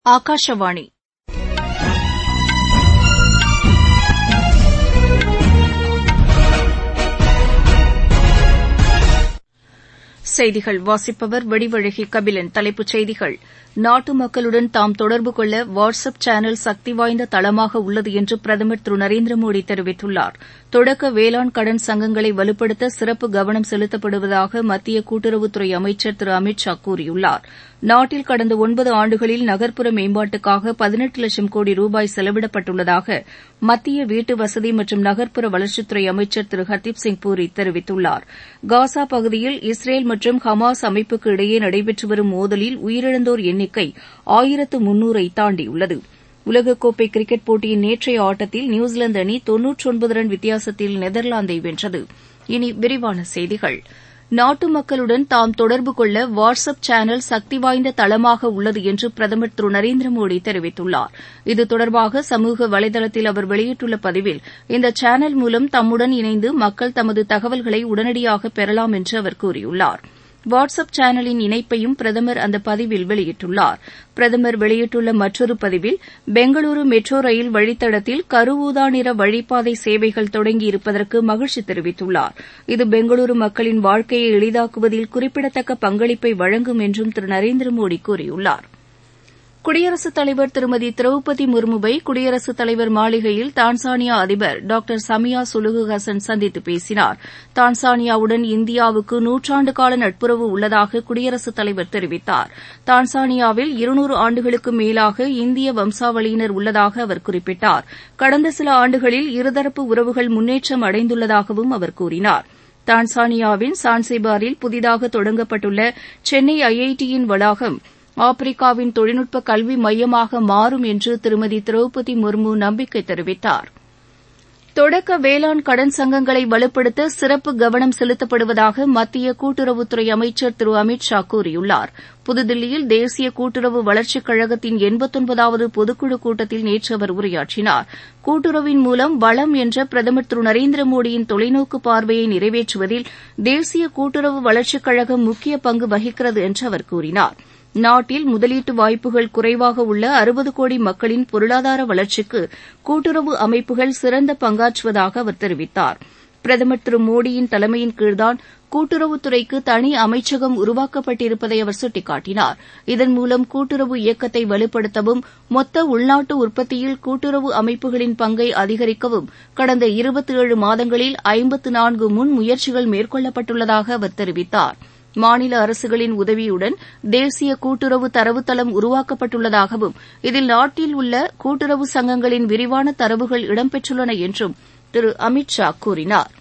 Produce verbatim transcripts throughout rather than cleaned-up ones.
ஆகாஷவாணி செய்திகள் வாசிப்பவர் வடிவழகி கபிலன். தலைப்புச் செய்திகள்: நாட்டு மக்களுடன் தாம் தொடர்பு கொள்ள வாட்ஸ் அப் சேனல் சக்தி வாய்ந்த தளமாக உள்ளது என்று பிரதமர் திரு நரேந்திர மோடி தெரிவித்துள்ளார். தொடக்க வேளாண் கடன் சங்கங்களை வலுப்படுத்த சிறப்பு கவனம் செலுத்தப்படுவதாக மத்திய கூட்டுறவுத்துறை அமைச்சர் திரு அமித் ஷா கூறியுள்ளார். நாட்டில் கடந்த ஒன்பது ஆண்டுகளில் நகர்ப்புற மேம்பாட்டுக்காக பதினெட்டு லட்சம் கோடி ரூபாய் செலவிடப்பட்டுள்ளதாக மத்திய வீட்டு வசதி மற்றும் நகர்ப்புற வளர்ச்சித்துறை அமைச்சர் திரு ஹர்தீப் சிங் பூரி தெரிவித்துள்ளார். காசா பகுதியில் இஸ்ரேல் மற்றும் ஹமாஸ் அமைப்புக்கு இடையே நடைபெற்று வரும் மோதலில் உயிரிழந்தோர் எண்ணிக்கை ஆயிரத்து முன்னூறை தாண்டியுள்ளது. உலகக்கோப்பை கிரிக்கெட் போட்டியின் நேற்றைய ஆட்டத்தில் நியூசிலாந்து அணி தொன்னூற்று ஒன்பது ரன் வித்தியாசத்தில் நெதர்லாந்தை வென்றது. இனி விரிவான செய்திகள். நாட்டு மக்களுடன் தாம் தொடர்பு கொள்ள வாட்ஸ் அப் சேனல் சக்தி வாய்ந்த தளமாக உள்ளது என்று பிரதமர் திரு நரேந்திர மோடி தெரிவித்துள்ளார். இது தொடர்பாக சமூக வலைதளத்தில் அவர் வெளியிட்டுள்ள பதிவில், இந்த சேனல் மூலம் தம்முடன் இணைந்து மக்கள் தமது தகவல்களை உடனடியாக பெறலாம் என்று அவர் கூறியுள்ளார். வாட்ஸ் அப் சேனலின் இணைப்பையும் பிரதமர் அந்த பதிவில் வெளியிட்டுள்ளார். பிரதமர் வெளியிட்டுள்ள மற்றொரு பதிவில், பெங்களூரு மெட்ரோ ரயில் வழித்தடத்தில் கருஊதா நிற வழிப்பாதை சேவைகள் தொடங்கியிருப்பதற்கு மகிழ்ச்சி தெரிவித்துள்ளார். இது பெங்களூரு மக்களின் வாழ்க்கையை எளிதாக்குவதில் குறிப்பிடத்தக்க பங்களிப்பை வழங்கும் என்றும் திரு நரேந்திர மோடி கூறியுள்ளார். குடியரசுத் தலைவர் திருமதி திரௌபதி முர்முவை குடியரசுத் தலைவர் மாளிகையில் தான்சானியா அதிபர் டாக்டர் சமியா சுலுஹு ஹசன் சந்தித்து பேசினார். தான்சானியாவுடன் இந்தியாவுக்கு நூற்றாண்டு கால நட்புறவு உள்ளதாக குடியரசுத் தலைவர் தெரிவித்தார். தான்சானியாவில் இருநூறு ஆண்டுகளுக்கும் மேலாக இந்திய வம்சாவளியினர் உள்ளதாக அவர் குறிப்பிட்டார். கடந்த சில ஆண்டுகளில் இருதரப்பு உறவுகள் முன்னேற்றம் அடைந்துள்ளதாகவும் அவர் கூறினார். தான்சானியாவின் சான்சிபாரில் புதிதாக தொடங்கப்பட்டுள்ள சென்னை ஐ ஐ டியின் வளாகம் ஆப்பிரிக்காவின் தொழில்நுட்ப கல்வி மையமாக மாறும் என்று திருமதி திரௌபதி முர்மு நம்பிக்கை தெரிவித்தார். தொடக்க வேளாண் கடன் சங்கங்களை வலுப்படுத்த சிறப்பு கவனம் செலுத்தப்படுவதாக மத்திய கூட்டுறவுத்துறை அமைச்சர் திரு அமித் ஷா கூறியுள்ளார். புதுதில்லியில் தேசிய கூட்டுறவு வளர்ச்சிக் கழகத்தின் எண்பத்தொன்பதாவது பொதுக்குழு கூட்டத்தில் நேற்று அவர் உரையாற்றினார். கூட்டுறவின் மூலம் வளம் என்ற பிரதமர் திரு நரேந்திர மோடியின் தொலைநோக்கு பார்வையை நிறைவேற்றுவதில் தேசிய கூட்டுறவு வளர்ச்சிக் கழகம் முக்கிய பங்கு வகிக்கிறது என்று அவர் கூறினார். நாட்டில் முதலீட்டு வாய்ப்புகள் குறைவாக உள்ள அறுபது கோடி மக்களின் பொருளாதார வளர்ச்சிக்கு கூட்டுறவு அமைப்புகள் சிறந்த பங்காற்றுவதாக அவர் தெரிவித்தார். பிரதமர் திரு மோடியின் தலைமையின் கீழ்தான் கூட்டுறவுத்துறைக்கு தனி அமைச்சகம் உருவாக்கப்பட்டிருப்பதை அவர் சுட்டிக்காட்டினார். இதன் மூலம் கூட்டுறவு இயக்கத்தை வலுப்படுத்தவும் மொத்த உள்நாட்டு உற்பத்தியில் கூட்டுறவு அமைப்புகளின் பங்கை அதிகரிக்கவும் கடந்த இருபத்தேழு மாதங்களில் ஐம்பத்து நான்கு முன் முயற்சிகள் மேற்கொள்ளப்பட்டுள்ளதாக அவர் தெரிவித்தார். மாநில அரசுகளின் உதவியுடன் தேசிய கூட்டுறவு தரவுத்தளம் உருவாக்கப்பட்டுள்ளதாகவும் இதில் நாட்டில் உள்ள கூட்டுறவு சங்கங்களின் விரிவான தரவுகள் இடம்பெற்றுள்ளன என்றும் திரு அமித் ஷா கூறினார்.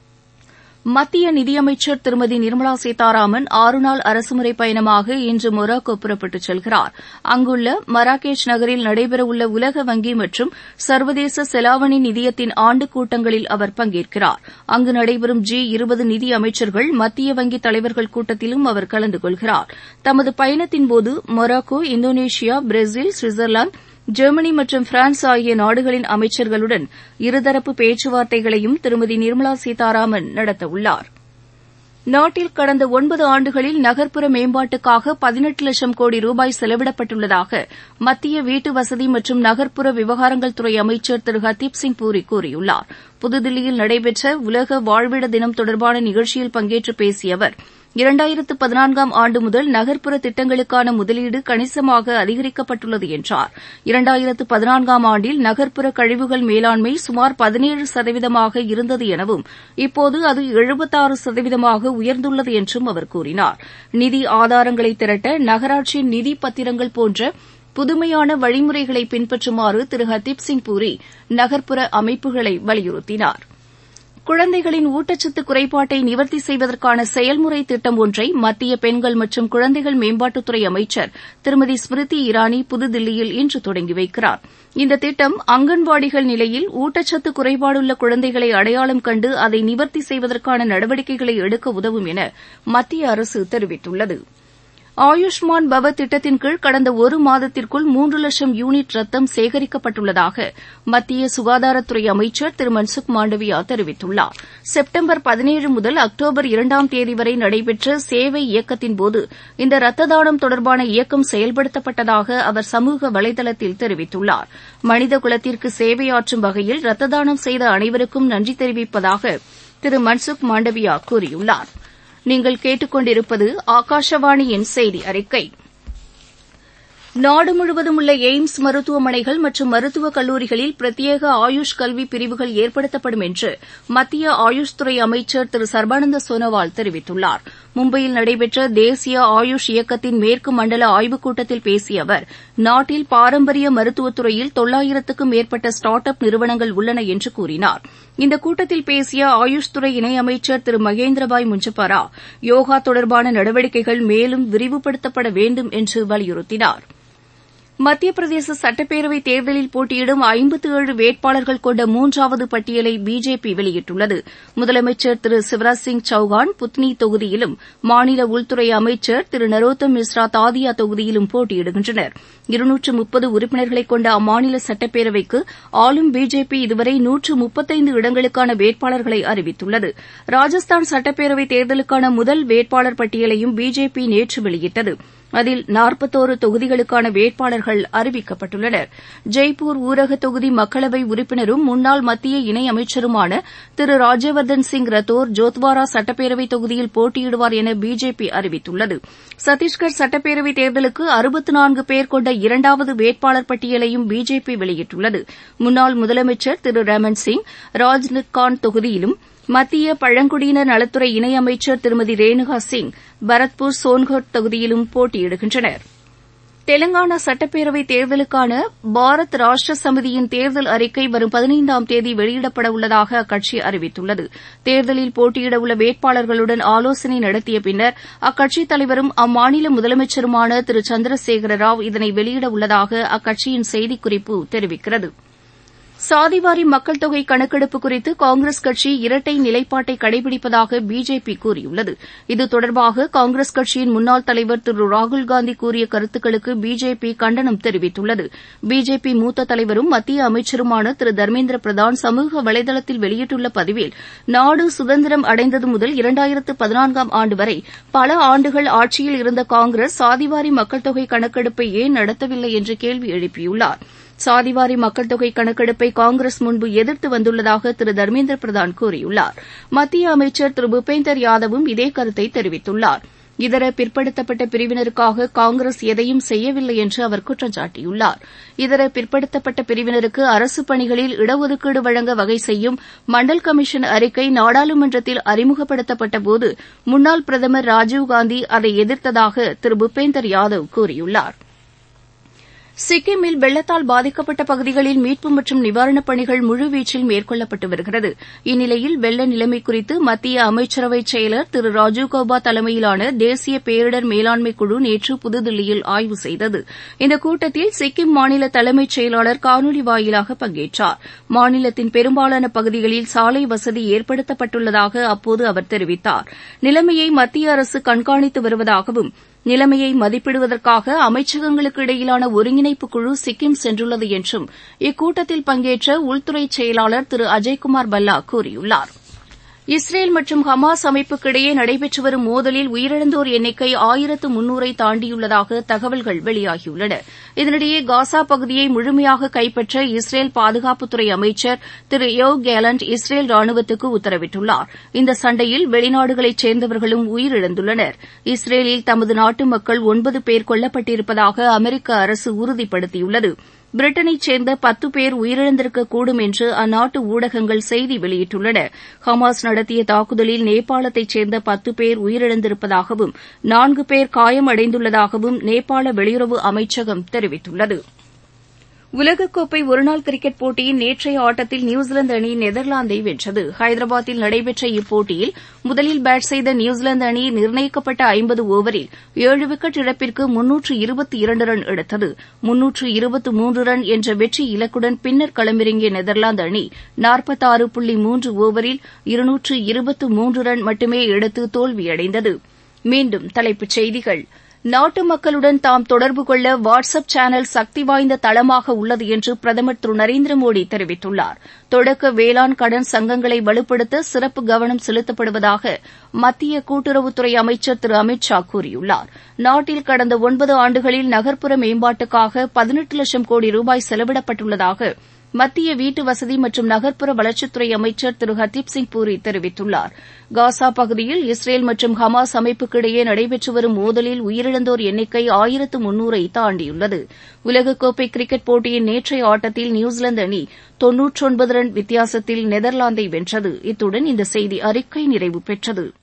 மத்திய நிதியமைச்சர் திருமதி நிர்மலா சீதாராமன் ஆறு நாள் அரசுமுறை பயணமாக இன்று மொராக்கோ புறப்பட்டுச் செல்கிறார். அங்குள்ள மராகேஷ் நகரில் நடைபெறவுள்ள உலக வங்கி மற்றும் சர்வதேச செலாவணி நிதியத்தின் ஆண்டுக் கூட்டங்களில் அவர் பங்கேற்கிறார். அங்கு நடைபெறும் ஜி இருபது நிதி அமைச்சர்கள் மத்திய வங்கி தலைவர்கள் கூட்டத்திலும் அவர் கலந்து கொள்கிறார். தமது பயணத்தின்போது Morocco, Indonesia, Brazil, Switzerland, Germany மற்றும் பிரான்ஸ் ஆகிய நாடுகளின் அமைச்சர்களுடன் இருதரப்பு பேச்சுவார்த்தைகளையும் திருமதி நிர்மலா சீதாராமன் நடத்தவுள்ளார். நாட்டில் கடந்த ஒன்பது ஆண்டுகளில் நகர்ப்புற மேம்பாட்டுக்காக பதினெட்டு லட்சம் கோடி ரூபாய் செலவிடப்பட்டுள்ளதாக மத்திய வீட்டு வசதி மற்றும் நகர்ப்புற விவகாரங்கள் துறை அமைச்சர் திரு ஹர்தீப் சிங் பூரி கூறியுள்ளார். புதுதில்லியில் நடைபெற்ற உலக வாழ்விட தினம் தொடர்பான நிகழ்ச்சியில் பங்கேற்று பேசிய அவர், இரண்டாயிரத்து பதினான்காம் ஆண்டு முதல் நகர்ப்புற திட்டங்களுக்கான முதலீடு கணிசமாக அதிகரிக்கப்பட்டுள்ளது என்றார். இரண்டாயிரத்து பதினான்காம் ஆண்டில் நகர்ப்புற கழிவுகள் மேலாண்மை சுமார் பதினேழு சதவீதமாக இருந்தது எனவும் இப்போது அது எழுபத்தாறு சதவீதமாக உயர்ந்துள்ளது என்றும் அவர் கூறினார். நிதி ஆதாரங்களை திரட்ட நகராட்சி நிதி பத்திரங்கள் போன்ற புதுமையான வழிமுறைகளை பின்பற்றுமாறு திரு ஹர்தீப் சிங் பூரி நகர்ப்புற அமைப்புகளை வலியுறுத்தினார். குழந்தைகளின் ஊட்டச்சத்து குறைபாட்டை நிவர்த்தி செய்வதற்கான செயல்முறை திட்டம் ஒன்றை மத்திய பெண்கள் மற்றும் குழந்தைகள் மேம்பாட்டுத்துறை அமைச்சர் திருமதி ஸ்மிருதி இரானி புதுதில்லியில் இன்று தொடங்கி வைக்கிறார். இந்த திட்டம் அங்கன்வாடிகள் நிலையில் ஊட்டச்சத்து குறைபாடுள்ள குழந்தைகளை அடையாளம் கண்டு அதை நிவர்த்தி செய்வதற்கான நடவடிக்கைகளை எடுக்க உதவும் என மத்திய அரசு தெரிவித்துள்ளது. ஆயுஷ்மான் பவ திட்டத்தின் கீழ் கடந்த ஒரு மாதத்திற்குள் மூன்று லட்சம் யூனிட் ரத்தம் சேகரிக்கப்பட்டுள்ளதாக மத்திய சுகாதாரத்துறை அமைச்சர் திரு மன்சுக் மாண்டவியா தெரிவித்துள்ளார். செப்டம்பர் பதினேழு முதல் அக்டோபர் இரண்டாம் தேதி வரை நடைபெற்ற சேவை இயக்கத்தின்போது இந்த ரத்த தானம் தொடர்பான இயக்கம் செயல்படுத்தப்பட்டதாக அவர் சமூக வலைதளத்தில் தெரிவித்துள்ளார். மனித குலத்திற்கு சேவையாற்றும் வகையில் ரத்த தானம் செய்த அனைவருக்கும் நன்றி தெரிவிப்பதாக திரு மன்சுக் மாண்டவியா கூறியுள்ளார். நீங்கள் கேட்டுக்கொண்டிருப்பது ஆகாஷவாணியின் செய்தி அறிக்கை. நாடு முழுவதும் உள்ள எய்ம்ஸ் மருத்துவமனைகள் மற்றும் மருத்துவக் கல்லூரிகளில் பிரத்யேக ஆயுஷ் கல்வி பிரிவுகள் ஏற்படுத்தப்படும் என்று மத்திய ஆயுஷ் துறை அமைச்சர் திரு சர்பானந்த சோனோவால் தெரிவித்துள்ளார். மும்பையில் நடைபெற்ற தேசிய ஆயுஷ் இயக்கத்தின் மேற்கு மண்டல ஆய்வுக் கூட்டத்தில் பேசிய அவர், நாட்டில் பாரம்பரிய மருத்துவத் துறையில் தொள்ளாயிரத்துக்கும் மேற்பட்ட ஸ்டார்ட் அப் நிறுவனங்கள் உள்ளன என்று கூறினார். இந்த கூட்டத்தில் பேசிய ஆயுஷ் துறை இணையமைச்சர் திரு மகேந்திரபாய் முஞ்சப்பாரா, யோகா தொடர்பான நடவடிக்கைகள் மேலும் விரிவுபடுத்தப்பட வேண்டும் என்று வலியுறுத்தினார். மத்திய பிரதேச சட்டப்பேரவைத் தேர்தலில் போட்டியிடும் ஐம்பத்து ஏழு வேட்பாளர்கள் கொண்ட மூன்றாவது பட்டியலை பிஜேபி வெளியிட்டுள்ளது. முதலமைச்சர் திரு சிவராஜ் சிங் சௌகான் புத்னி தொகுதியிலும், மாநில உள்துறை அமைச்சர் திரு நரோத்தம் மிஸ்ரா தாதியா தொகுதியிலும் போட்டியிடுகின்றனர். இருநூற்று முப்பது உறுப்பினர்களை கொண்ட அம்மாநில சட்டப்பேரவைக்கு ஆளும் பிஜேபி இதுவரை நூற்று முப்பத்தைந்து இடங்களுக்கான வேட்பாளர்களை அறிவித்துள்ளது. ராஜஸ்தான் சட்டப்பேரவைத் தேர்தலுக்கான முதல் வேட்பாளர் பட்டியலையும் பிஜேபி நேற்று வெளியிட்டது. அதில் நாற்பத்தோரு தொகுதிகளுக்கான வேட்பாளர்கள் அறிவிக்கப்பட்டுள்ளனர். ஜெய்ப்பூர் ஊரக தொகுதி மக்களவை உறுப்பினரும் முன்னாள் மத்திய இணையமைச்சருமான திரு ராஜ்யவர்தன் சிங் ரத்தோர் ஜோத்வாரா சட்டப்பேரவைத் தொகுதியில் போட்டியிடுவார் என பிஜேபி அறிவித்துள்ளது. சத்தீஸ்கர் சட்டப்பேரவைத் தேர்தலுக்கு அறுபத்து நான்கு பேர் கொண்ட இரண்டாவது வேட்பாளர் பட்டியலையும் பிஜேபி வெளியிட்டுள்ளது. முன்னாள் முதலமைச்சர் திரு ரமன் சிங் ராஜ்நந்த்கான் தொகுதியிலும், மத்திய பழங்குடியினர் நலத்துறை இணையமைச்சர் திருமதி ரேணுகா சிங் பரத்பூர் சோன்கட் தொகுதியிலும் போட்டியிடுகின்றனர். தெலங்கானா சட்டப்பேரவைத் தேர்தலுக்கான பாரத் ராஷ்டிர சமிதியின் தேர்தல் அறிக்கை வரும் பதினைந்தாம் தேதி வெளியிடப்பட உள்ளதாக அக்கட்சி அறிவித்துள்ளது. தேர்தலில் போட்டியிடவுள்ள வேட்பாளர்களுடன் ஆலோசனை நடத்திய பின்னர் அக்கட்சித் தலைவரும் அம்மாநில முதலமைச்சருமான திரு சந்திரசேகர ராவ் இதனை வெளியிட உள்ளதாக அக்கட்சியின் செய்திக்குறிப்பு தெரிவிக்கிறது. சாதிவாரி மக்கள் தொகை கணக்கெடுப்பு குறித்து காங்கிரஸ் கட்சி இரட்டை நிலைப்பாட்டை கடைபிடிப்பதாக பிஜேபி கூறியுள்ளது. இது தொடர்பாக காங்கிரஸ் கட்சியின் முன்னாள் தலைவர் திரு ராகுல்காந்தி கூறிய கருத்துக்களுக்கு பிஜேபி கண்டனம் தெரிவித்துள்ளது. பிஜேபி மூத்த தலைவரும் மத்திய அமைச்சருமான திரு தர்மேந்திர பிரதான் சமூக வலைதளத்தில் வெளியிட்டுள்ள பதிவில், நாடு சுதந்திரம் அடைந்தது முதல் இரண்டாயிரத்து பதினான்காம் ஆண்டு வரை பல ஆண்டுகள் ஆட்சியில் இருந்த காங்கிரஸ் சாதிவாரி மக்கள் தொகை கணக்கெடுப்பை ஏன் நடத்தவில்லை என்று கேள்வி எழுப்பியுள்ளார். சாதிவாரி மக்கள் தொகை கணக்கெடுப்பை காங்கிரஸ் முன்பு எதிர்த்து வந்துள்ளதாக திரு தர்மேந்திர பிரதான் கூறியுள்ளார். மத்திய அமைச்சர் திரு பூபேந்தர் யாதவும் இதே கருத்தை தெரிவித்துள்ளார். இதர பிற்படுத்தப்பட்ட பிரிவினருக்காக காங்கிரஸ் எதையும் செய்யவில்லை என்று அவர் குற்றம் சாட்டியுள்ளார். இதர பிற்படுத்தப்பட்ட பிரிவினருக்கு அரசுப் பணிகளில் இடஒதுக்கீடு வழங்க வகை செய்யும் மண்டல் கமிஷன் அறிக்கை நாடாளுமன்றத்தில் அறிமுகப்படுத்தப்பட்டபோது முன்னாள் பிரதமர் ராஜீவ்காந்தி அதை எதிர்த்ததாக திரு பூபேந்தர் யாதவ் கூறியுள்ளார். சிக்கிமில் வெள்ளத்தால் பாதிக்கப்பட்ட பகுதிகளில் மீட்பு மற்றும் நிவாரணப் பணிகள் முழுவீச்சில் மேற்கொள்ளப்பட்டு வருகிறது. இந்நிலையில் வெள்ள நிலைமை குறித்து மத்திய அமைச்சரவை செயலர் திரு ராஜீவ் கௌபா தலைமையிலான தேசிய பேரிடர் மேலாண்மை குழு நேற்று புதுதில்லியில் ஆய்வு செய்தது. இந்த கூட்டத்தில் சிக்கிம் மாநில தலைமைச் செயலாளர் காணொலி வாயிலாக பங்கேற்றார். மாநிலத்தின் பெரும்பாலான பகுதிகளில் சாலை வசதி ஏற்படுத்தப்பட்டுள்ளதாக அப்போது அவர் தெரிவித்தார். நிலைமையை மத்திய அரசு கண்காணித்து வருவதாகவும், நிலைமையை மதிப்பிடுவதற்காக அமைச்சகங்களுக்கு இடையிலான ஒருங்கிணைப்பு குழு சிக்கிம் சென்றுள்ளது என்றும் இக்கூட்டத்தில் பங்கேற்ற உள்துறை செயலாளர் திரு அஜய்குமார் பல்லா கூறியுள்ளார். இஸ்ரேல் மற்றும் ஹமாஸ் அமைப்புக்கிடையே நடைபெற்று வரும் மோதலில் உயிரிழந்தோர் எண்ணிக்கை ஆயிரத்து முன்னூறை தாண்டியுள்ளதாக தகவல்கள் வெளியாகியுள்ளன. இதனிடையே காசா பகுதியை முழுமையாக கைப்பற்ற இஸ்ரேல் பாதுகாப்புத்துறை அமைச்சர் திரு யோவ் கேலண்ட் இஸ்ரேல் ராணுவத்துக்கு உத்தரவிட்டுள்ளார். இந்த சண்டையில் வெளிநாடுகளைச் சேர்ந்தவர்களும் உயிரிழந்துள்ளனர். இஸ்ரேலில் தமது நாட்டு மக்கள் ஒன்பது பேர் கொல்லப்பட்டிருப்பதாக அமெரிக்க அரசு உறுதிப்படுத்தியுள்ளது. பிரிட்டனைச் சேர்ந்த பத்து பேர் உயிரிழந்திருக்கக்கூடும் என்று அந்நாட்டு ஊடகங்கள் செய்தி வெளியிட்டுள்ளன. ஹமாஸ் நடத்திய தாக்குதலில் நேபாளத்தைச் சேர்ந்த பத்து பேர் உயிரிழந்திருப்பதாகவும் நான்கு பேர் காயமடைந்துள்ளதாகவும் நேபாள வெளியுறவு அமைச்சகம் தெரிவித்துள்ளது. உலகக்கோப்பை ஒருநாள் கிரிக்கெட் போட்டியின் நேற்றைய ஆட்டத்தில் நியூசிலாந்து அணி நெதர்லாந்தை வென்றது. ஹைதராபாத்தில் நடைபெற்ற இப்போட்டியில் முதலில் பேட் செய்த நியூசிலாந்து அணி நிர்ணயிக்கப்பட்ட ஐம்பது ஓவரில் ஏழு விக்கெட் இழப்பிற்கு முன்னூற்று இருபத்தி இரண்டு ரன் எடுத்தது. முன்னூற்று இருபத்தி மூன்று ரன் என்ற வெற்றி இலக்குடன் பின்னர் களமிறங்கிய நெதர்லாந்து அணி நாற்பத்தாறு புள்ளி மூன்று ஓவரில் இருநூற்று இருபத்தி மூன்று ரன் மட்டுமே எடுத்து தோல்வியடைந்தது. மீண்டும் தலைப்புச் செய்திகள். நாட்டு மக்களுடன் தாம் தொடர்பு கொள்ள வாட்ஸ் அப் சேனல் சக்தி வாய்ந்த தளமாக உள்ளது என்று பிரதமர் திரு நரேந்திர மோடி தெரிவித்துள்ளார். தொடக்க வேளாண் கடன் சங்கங்களை வலுப்படுத்த சிறப்பு கவனம் செலுத்தப்படுவதாக மத்திய கூட்டுறவுத்துறை அமைச்சர் திரு அமித் ஷா கூறியுள்ளார். நாட்டில் கடந்த ஒன்பது ஆண்டுகளில் நகர்ப்புற மேம்பாட்டுக்காக பதினெட்டு லட்சம் கோடி ரூபாய் செலவிடப்பட்டுள்ளதாக மத்திய வீட்டு வசதி மற்றும் நகர்ப்புற வளர்ச்சித்துறை அமைச்சர் திரு ஹர்தீப் சிங் பூரி தெரிவித்துள்ளார். காசா பகுதியில் இஸ்ரேல் மற்றும் ஹமாஸ் அமைப்புக்கிடையே நடைபெற்று வரும் மோதலில் உயிரிழந்தோர் எண்ணிக்கை ஆயிரத்து முன்னூறை தாண்டியுள்ளது. உலகக்கோப்பை கிரிக்கெட் போட்டியின் நேற்றைய ஆட்டத்தில் நியூசிலாந்து அணி தொன்னூற்றொன்பது ரன் வித்தியாசத்தில் நெதர்லாந்தை வென்றது. இத்துடன் இந்த செய்தி அறிக்கை நிறைவு பெற்றது.